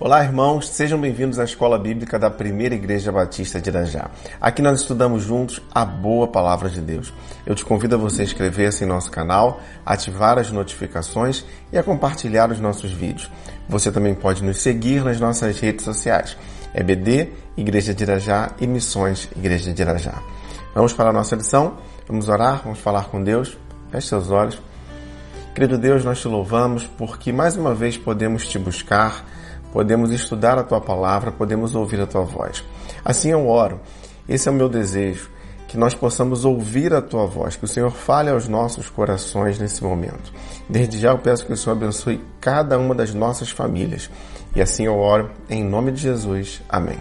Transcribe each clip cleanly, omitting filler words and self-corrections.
Olá, irmãos, sejam bem-vindos à Escola Bíblica da Primeira Igreja Batista de Irajá. Aqui nós estudamos juntos a boa palavra de Deus. Eu te convido a você inscrever-se em nosso canal, ativar as notificações e a compartilhar os nossos vídeos. Você também pode nos seguir nas nossas redes sociais. EBD, Igreja de Irajá e Missões Igreja de Irajá. Vamos para a nossa lição, vamos orar, vamos falar com Deus. Feche seus olhos. Querido Deus, nós te louvamos porque mais uma vez podemos te buscar, podemos estudar a Tua Palavra, podemos ouvir a Tua voz. Assim eu oro, esse é o meu desejo, que nós possamos ouvir a Tua voz, que o Senhor fale aos nossos corações nesse momento. Desde já eu peço que o Senhor abençoe cada uma das nossas famílias. E assim eu oro, em nome de Jesus. Amém.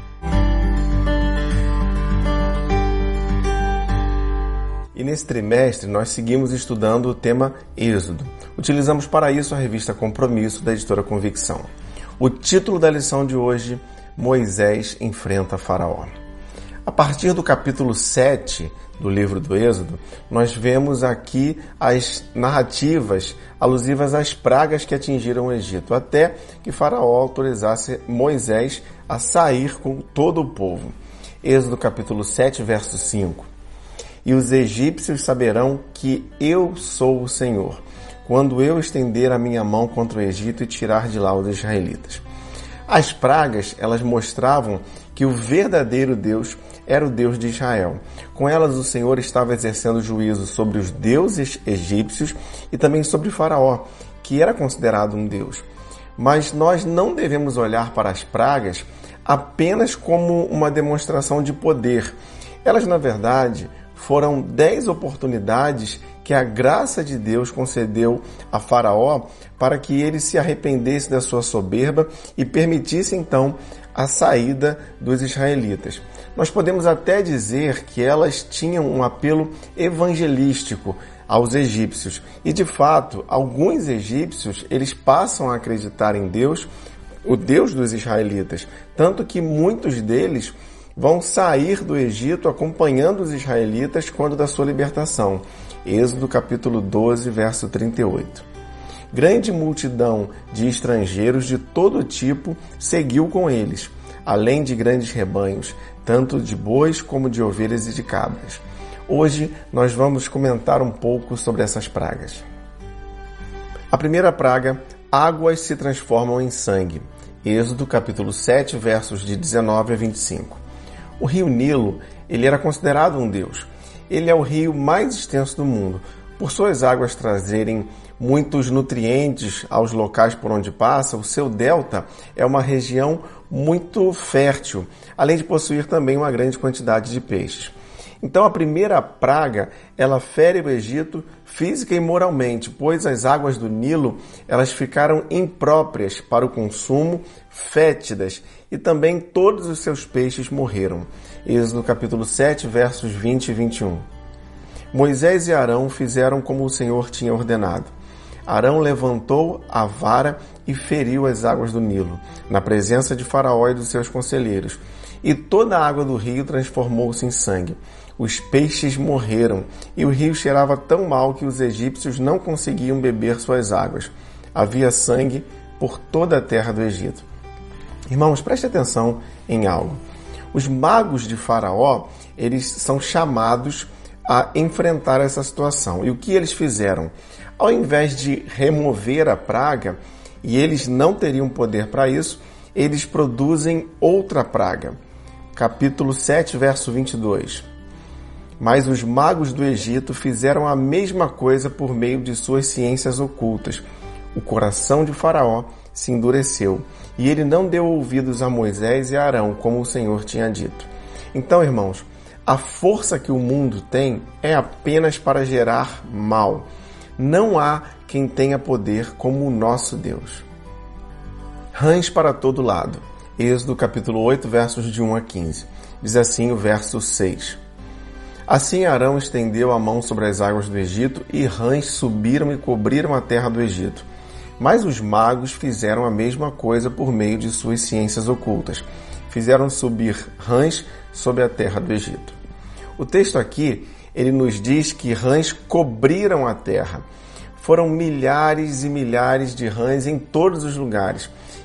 E nesse trimestre nós seguimos estudando o tema Êxodo. Utilizamos para isso a revista Compromisso da editora Convicção. O título da lição de hoje, Moisés enfrenta Faraó. A partir do capítulo 7 do livro do Êxodo, nós vemos aqui as narrativas alusivas às pragas que atingiram o Egito, até que Faraó autorizasse Moisés a sair com todo o povo. Êxodo capítulo 7, verso 5. E os egípcios saberão que eu sou o Senhor, quando eu estender a minha mão contra o Egito e tirar de lá os israelitas. As pragas, elas mostravam que o verdadeiro Deus era o Deus de Israel. Com elas, o Senhor estava exercendo juízo sobre os deuses egípcios e também sobre Faraó, que era considerado um deus. Mas nós não devemos olhar para as pragas apenas como uma demonstração de poder. Elas, na verdade, foram 10 oportunidades que a graça de Deus concedeu a Faraó para que ele se arrependesse da sua soberba e permitisse então a saída dos israelitas. Nós podemos até dizer que elas tinham um apelo evangelístico aos egípcios. E de fato, alguns egípcios, eles passam a acreditar em Deus, o Deus dos israelitas, tanto que muitos deles vão sair do Egito acompanhando os israelitas quando da sua libertação. Êxodo capítulo 12, verso 38. Grande multidão de estrangeiros de todo tipo seguiu com eles, além de grandes rebanhos, tanto de bois como de ovelhas e de cabras. Hoje nós vamos comentar um pouco sobre essas pragas. A primeira praga, águas se transformam em sangue. Êxodo capítulo 7, versos de 19 a 25. O rio Nilo, ele era considerado um deus. Ele é o rio mais extenso do mundo. Por suas águas trazerem muitos nutrientes aos locais por onde passa, o seu delta é uma região muito fértil, além de possuir também uma grande quantidade de peixes. Então a primeira praga, ela fere o Egito física e moralmente, pois as águas do Nilo, elas ficaram impróprias para o consumo, fétidas, e também todos os seus peixes morreram. Êxodo capítulo 7, versos 20 e 21. Moisés e Arão fizeram como o Senhor tinha ordenado. Arão levantou a vara e feriu as águas do Nilo, na presença de Faraó e dos seus conselheiros, e toda a água do rio transformou-se em sangue. Os peixes morreram, e o rio cheirava tão mal que os egípcios não conseguiam beber suas águas. Havia sangue por toda a terra do Egito. Irmãos, preste atenção em algo. Os magos de Faraó, eles são chamados a enfrentar essa situação. E o que eles fizeram? Ao invés de remover a praga, e eles não teriam poder para isso, eles produzem outra praga. Capítulo 7, verso 22. Mas os magos do Egito fizeram a mesma coisa por meio de suas ciências ocultas. O coração de Faraó se endureceu, e ele não deu ouvidos a Moisés e a Arão, como o Senhor tinha dito. Então, irmãos, a força que o mundo tem é apenas para gerar mal. Não há quem tenha poder como o nosso Deus. Rãs para todo lado. Êxodo capítulo 8, versos de 1 a 15. Diz assim o verso 6. Assim Arão estendeu a mão sobre as águas do Egito, e rãs subiram e cobriram a terra do Egito. Mas os magos fizeram a mesma coisa por meio de suas ciências ocultas. Fizeram subir rãs sobre a terra do Egito. O texto aqui, ele nos diz que rãs cobriram a terra. Foram milhares e milhares de rãs em todos os lugares.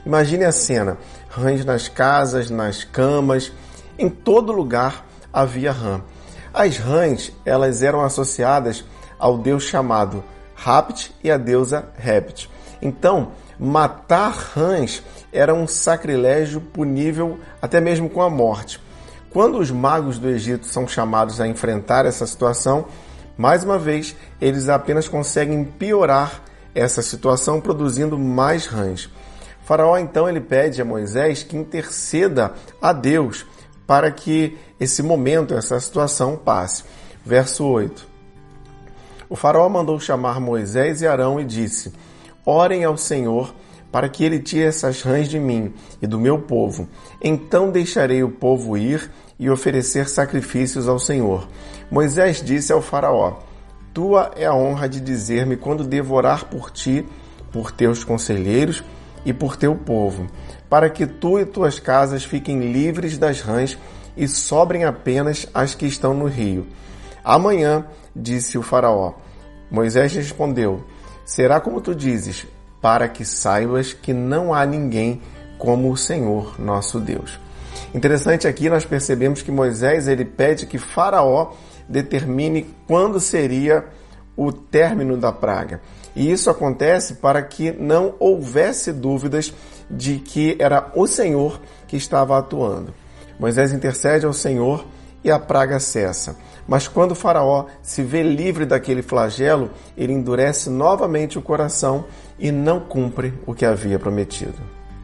Imagine a cena, rãs nas casas, nas camas, em todo lugar havia rã. As rãs, elas eram associadas ao deus chamado Hapt e à deusa Hept. Então, matar rãs era um sacrilégio punível até mesmo com a morte. Quando os magos do Egito são chamados a enfrentar essa situação, mais uma vez, eles apenas conseguem piorar essa situação produzindo mais rãs. Faraó, então, ele pede a Moisés que interceda a Deus para que esse momento, essa situação passe. Verso 8. O faraó mandou chamar Moisés e Arão e disse: orem ao Senhor para que ele tire essas rãs de mim e do meu povo. Então deixarei o povo ir e oferecer sacrifícios ao Senhor. Moisés disse ao faraó: tua é a honra de dizer-me quando devo orar por ti, por teus conselheiros e por teu povo, para que tu e tuas casas fiquem livres das rãs e sobrem apenas as que estão no rio. Amanhã, disse o faraó. Moisés respondeu: será como tu dizes, para que saibas que não há ninguém como o Senhor, nosso Deus. Interessante aqui, nós percebemos que Moisés ele pede que Faraó determine quando seria o término da praga. E isso acontece para que não houvesse dúvidas de que era o Senhor que estava atuando. Moisés intercede ao Senhor e a praga cessa. Mas quando Faraó se vê livre daquele flagelo, ele endurece novamente o coração e não cumpre o que havia prometido.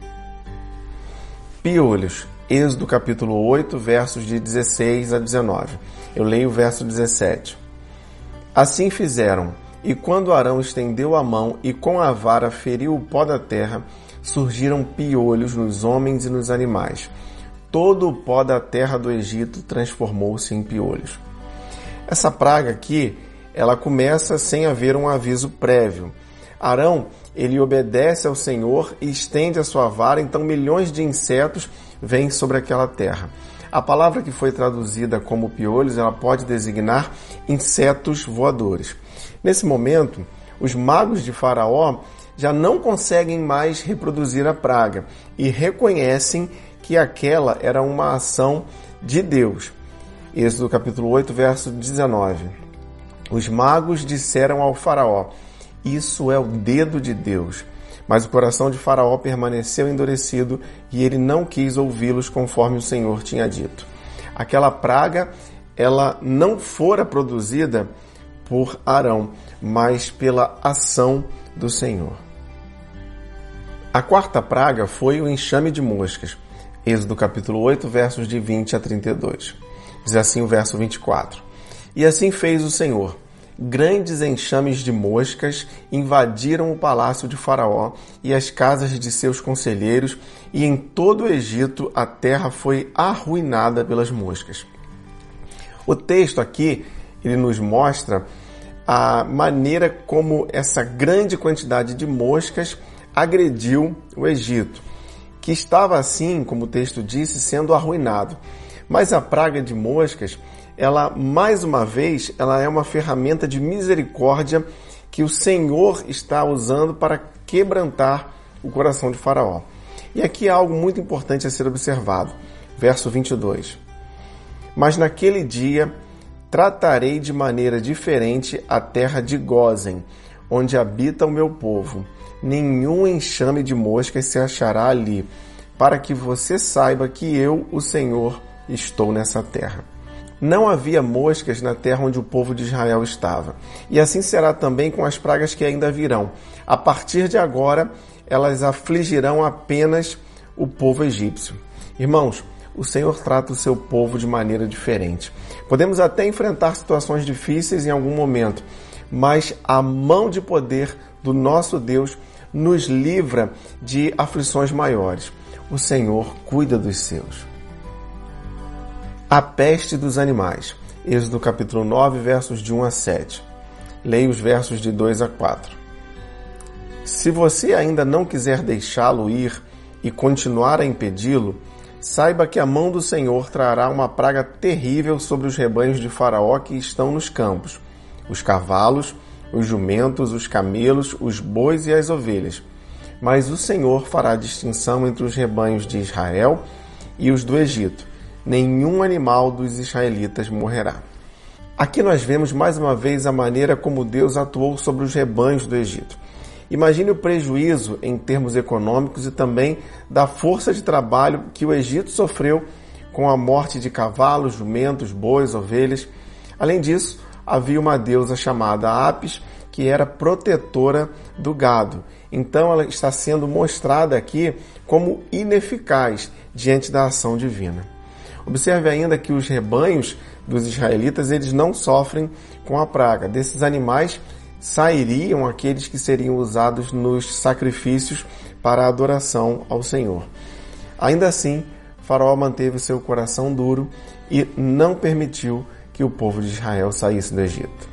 Piolhos. Êxodo capítulo 8, versos de 16 a 19. Eu leio o verso 17. Assim fizeram, e quando Arão estendeu a mão e com a vara feriu o pó da terra, surgiram piolhos nos homens e nos animais. Todo o pó da terra do Egito transformou-se em piolhos. Essa praga aqui, ela começa sem haver um aviso prévio. Arão, ele obedece ao Senhor e estende a sua vara, então milhões de insetos vêm sobre aquela terra. A palavra que foi traduzida como piolhos, ela pode designar insetos voadores. Nesse momento, os magos de Faraó já não conseguem mais reproduzir a praga e reconhecem que aquela era uma ação de Deus. Êxodo capítulo 8, verso 19. Os magos disseram ao Faraó: isso é o dedo de Deus. Mas o coração de Faraó permaneceu endurecido e ele não quis ouvi-los conforme o Senhor tinha dito. Aquela praga, ela não fora produzida por Arão, mas pela ação do Senhor. A quarta praga foi o enxame de moscas. Êxodo capítulo 8, versos de 20 a 32. Diz assim o verso 24. E assim fez o Senhor. Grandes enxames de moscas invadiram o palácio de Faraó e as casas de seus conselheiros, e em todo o Egito a terra foi arruinada pelas moscas. O texto aqui, ele nos mostra a maneira como essa grande quantidade de moscas agrediu o Egito, que estava assim, como o texto disse, sendo arruinado. Mas a praga de moscas, ela, mais uma vez, ela é uma ferramenta de misericórdia que o Senhor está usando para quebrantar o coração de Faraó. E aqui há algo muito importante a ser observado. Verso 22. Mas naquele dia tratarei de maneira diferente a terra de Gósen, onde habita o meu povo. Nenhum enxame de moscas se achará ali, para que você saiba que eu, o Senhor, estou nessa terra. Não havia moscas na terra onde o povo de Israel estava. E assim será também com as pragas que ainda virão. A partir de agora, elas afligirão apenas o povo egípcio. Irmãos, o Senhor trata o seu povo de maneira diferente. Podemos até enfrentar situações difíceis em algum momento, mas a mão de poder do nosso Deus nos livra de aflições maiores. O Senhor cuida dos seus. A peste dos animais. Êxodo capítulo 9, versos de 1 a 7. Leia os versos de 2 a 4. Se você ainda não quiser deixá-lo ir e continuar a impedi-lo, saiba que a mão do Senhor trará uma praga terrível sobre os rebanhos de Faraó que estão nos campos, os cavalos, os jumentos, os camelos, os bois e as ovelhas. Mas o Senhor fará distinção entre os rebanhos de Israel e os do Egito. Nenhum animal dos israelitas morrerá. Aqui nós vemos mais uma vez a maneira como Deus atuou sobre os rebanhos do Egito. Imagine o prejuízo em termos econômicos e também da força de trabalho que o Egito sofreu com a morte de cavalos, jumentos, bois, ovelhas. Além disso, havia uma deusa chamada Apis, que era protetora do gado. Então ela está sendo mostrada aqui como ineficaz diante da ação divina. Observe ainda que os rebanhos dos israelitas eles não sofrem com a praga. Desses animais sairiam aqueles que seriam usados nos sacrifícios para a adoração ao Senhor. Ainda assim, Faraó manteve seu coração duro e não permitiu que o povo de Israel saísse do Egito.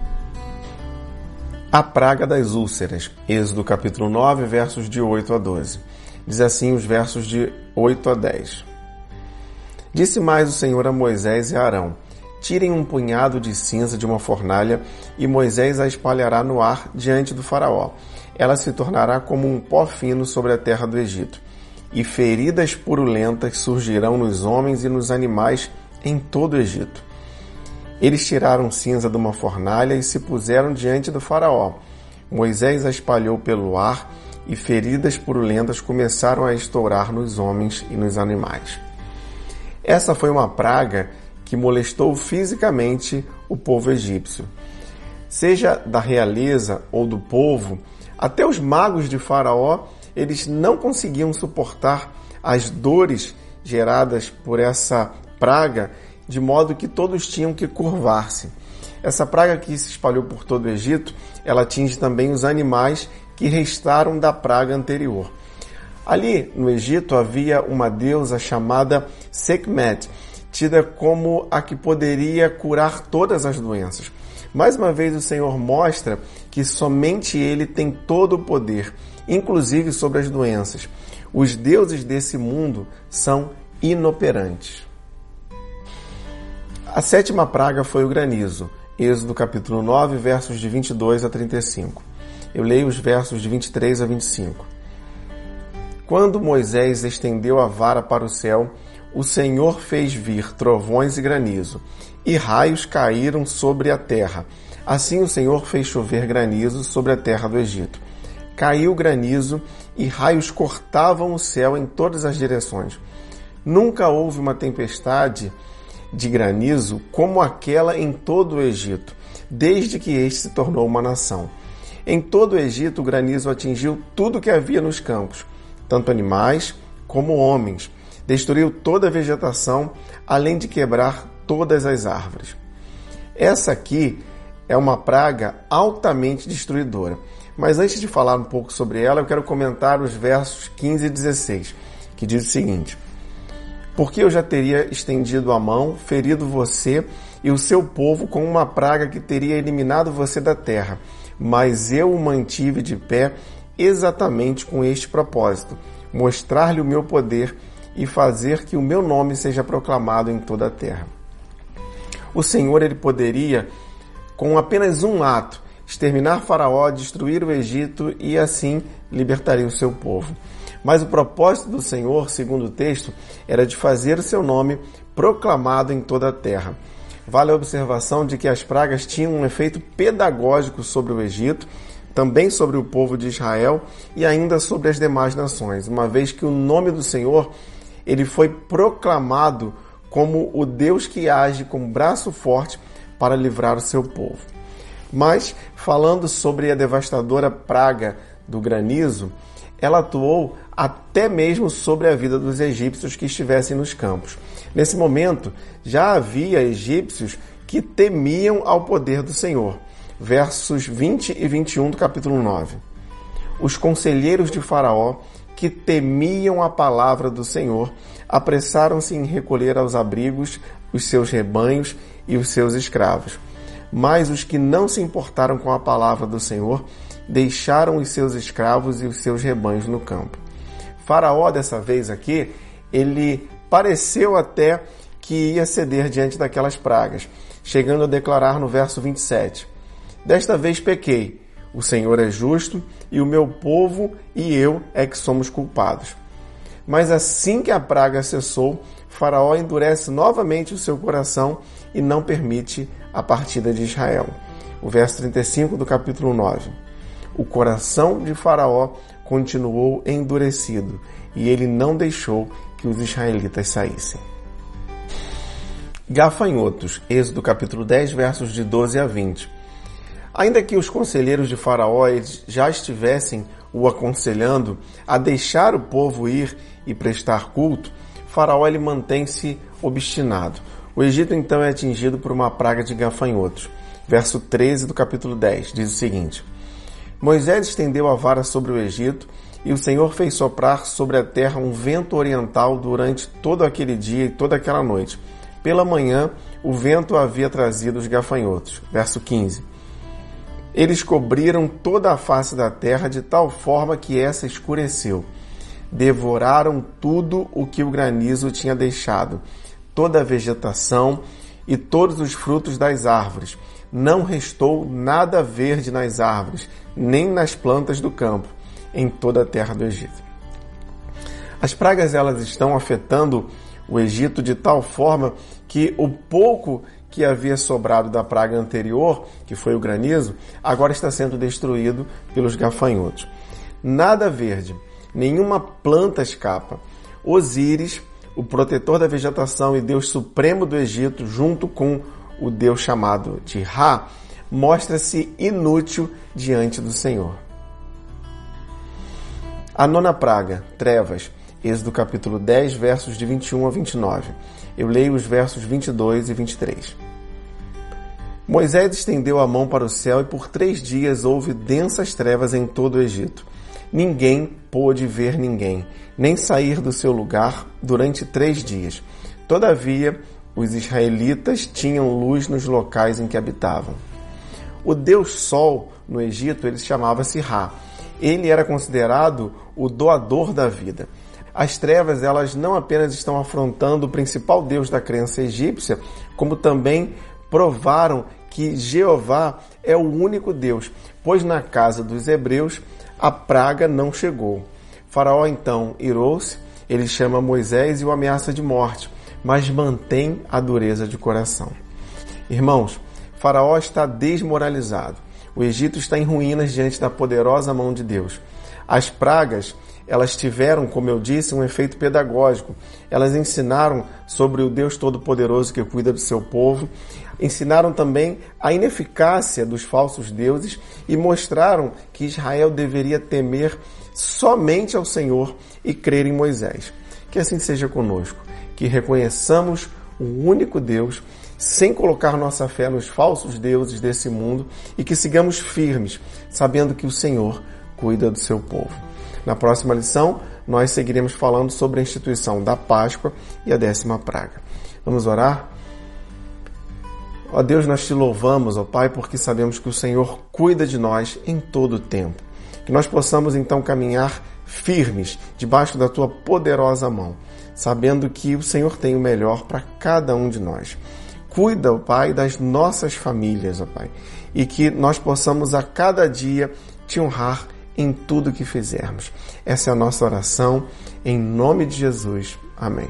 A praga das úlceras, Êxodo capítulo 9, versos de 8 a 12. Diz assim os versos de 8 a 10. Disse mais o Senhor a Moisés e a Arão: tirem um punhado de cinza de uma fornalha e Moisés a espalhará no ar diante do Faraó. Ela se tornará como um pó fino sobre a terra do Egito. E feridas purulentas surgirão nos homens e nos animais em todo o Egito. Eles tiraram cinza de uma fornalha e se puseram diante do Faraó. Moisés a espalhou pelo ar e feridas purulentas começaram a estourar nos homens e nos animais. Essa foi uma praga que molestou fisicamente o povo egípcio. Seja da realeza ou do povo, até os magos de Faraó, eles não conseguiam suportar as dores geradas por essa praga, de modo que todos tinham que curvar-se. Essa praga que se espalhou por todo o Egito, ela atinge também os animais que restaram da praga anterior. Ali no Egito havia uma deusa chamada Sekhmet, tida como a que poderia curar todas as doenças. Mais uma vez o Senhor mostra que somente Ele tem todo o poder, inclusive sobre as doenças. Os deuses desse mundo são inoperantes. A sétima praga foi o granizo, Êxodo capítulo 9, versos de 22 a 35. Eu leio os versos de 23 a 25. Quando Moisés estendeu a vara para o céu, o Senhor fez vir trovões e granizo, e raios caíram sobre a terra. Assim o Senhor fez chover granizo sobre a terra do Egito. Caiu granizo e raios cortavam o céu em todas as direções. Nunca houve uma tempestade de granizo como aquela em todo o Egito, desde que este se tornou uma nação. Em todo o Egito o granizo atingiu tudo que havia nos campos, tanto animais como homens. Destruiu toda a vegetação, além de quebrar todas as árvores. Essa aqui é uma praga altamente destruidora. Mas antes de falar um pouco sobre ela, eu quero comentar os versos 15 e 16, que diz o seguinte: porque eu já teria estendido a mão, ferido você e o seu povo com uma praga que teria eliminado você da terra, mas eu o mantive de pé exatamente com este propósito, mostrar-lhe o meu poder e fazer que o meu nome seja proclamado em toda a terra. O Senhor, ele poderia, com apenas um ato, exterminar Faraó, destruir o Egito e assim libertaria o seu povo. Mas o propósito do Senhor, segundo o texto, era de fazer o seu nome proclamado em toda a terra. Vale a observação de que as pragas tinham um efeito pedagógico sobre o Egito, também sobre o povo de Israel e ainda sobre as demais nações, uma vez que o nome do Senhor ele foi proclamado como o Deus que age com braço forte para livrar o seu povo. Mas, falando sobre a devastadora praga do granizo, ela atuou até mesmo sobre a vida dos egípcios que estivessem nos campos. Nesse momento, já havia egípcios que temiam ao poder do Senhor. Versos 20 e 21 do capítulo 9. Os conselheiros de Faraó, que temiam a palavra do Senhor, apressaram-se em recolher aos abrigos os seus rebanhos e os seus escravos. Mas os que não se importaram com a palavra do Senhor deixaram os seus escravos e os seus rebanhos no campo. Faraó, dessa vez aqui, ele pareceu até que ia ceder diante daquelas pragas, chegando a declarar no verso 27, desta vez pequei, O Senhor é justo e o meu povo e eu é que somos culpados. Mas assim que a praga cessou, Faraó endurece novamente o seu coração e não permite a partida de Israel. O verso 35 do capítulo 9. O coração de Faraó continuou endurecido e ele não deixou que os israelitas saíssem. Gafanhotos, Êxodo capítulo 10, versos de 12 a 20. Ainda que os conselheiros de Faraó já estivessem o aconselhando a deixar o povo ir e prestar culto, Faraó ele mantém-se obstinado. O Egito então é atingido por uma praga de gafanhotos. Verso 13 do capítulo 10 diz o seguinte: Moisés estendeu a vara sobre o Egito e o Senhor fez soprar sobre a terra um vento oriental durante todo aquele dia e toda aquela noite. Pela manhã, o vento havia trazido os gafanhotos. Verso 15. Eles cobriram toda a face da terra de tal forma que essa escureceu. Devoraram tudo o que o granizo tinha deixado, toda a vegetação e todos os frutos das árvores. Não restou nada verde nas árvores, nem nas plantas do campo, em toda a terra do Egito. As pragas elas estão afetando o Egito de tal forma que o pouco que havia sobrado da praga anterior, que foi o granizo, agora está sendo destruído pelos gafanhotos. Nada verde, nenhuma planta escapa. Osíris, o protetor da vegetação e Deus supremo do Egito, junto com o Deus chamado de Ra, mostra-se inútil diante do Senhor. A nona praga, trevas, Êxodo capítulo 10, versos de 21 a 29. Eu leio os versos 22 e 23. Moisés estendeu a mão para o céu e por 3 dias houve densas trevas em todo o Egito. Ninguém pôde ver ninguém, nem sair do seu lugar durante 3 dias. Todavia, os israelitas tinham luz nos locais em que habitavam. O Deus Sol no Egito, ele chamava-se Ra. Ele era considerado o doador da vida. As trevas, elas não apenas estão afrontando o principal Deus da crença egípcia, como também provaram que Jeová é o único Deus, pois na casa dos hebreus a praga não chegou. Faraó então irou-se, ele chama Moisés e o ameaça de morte, mas mantém a dureza de coração. Irmãos, Faraó está desmoralizado. O Egito está em ruínas diante da poderosa mão de Deus. As pragas, elas tiveram, como eu disse, um efeito pedagógico. Elas ensinaram sobre o Deus Todo-Poderoso que cuida do seu povo, ensinaram também a ineficácia dos falsos deuses e mostraram que Israel deveria temer somente ao Senhor e crer em Moisés. Que assim seja conosco, que reconheçamos o único Deus, sem colocar nossa fé nos falsos deuses desse mundo e que sigamos firmes, sabendo que o Senhor cuida do seu povo. Na próxima lição, nós seguiremos falando sobre a instituição da Páscoa e a 10ª praga. Vamos orar? Ó Deus, nós te louvamos, ó Pai, porque sabemos que o Senhor cuida de nós em todo o tempo. Que nós possamos então caminhar firmes debaixo da tua poderosa mão, sabendo que o Senhor tem o melhor para cada um de nós. Cuida, ó Pai, das nossas famílias, ó Pai, e que nós possamos a cada dia te honrar em tudo que fizermos. Essa é a nossa oração, em nome de Jesus. Amém.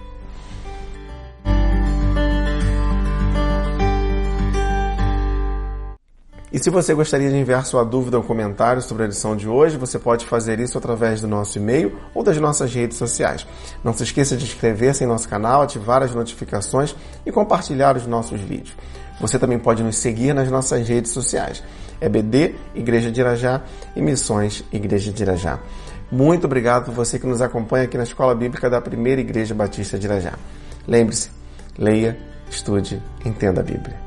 E se você gostaria de enviar sua dúvida ou comentário sobre a lição de hoje, você pode fazer isso através do nosso e-mail ou das nossas redes sociais. Não se esqueça de inscrever-se em nosso canal, ativar as notificações e compartilhar os nossos vídeos. Você também pode nos seguir nas nossas redes sociais. EBD, Igreja de Irajá e Missões Igreja de Irajá. Muito obrigado por você que nos acompanha aqui na Escola Bíblica da Primeira Igreja Batista de Irajá. Lembre-se, leia, estude, entenda a Bíblia.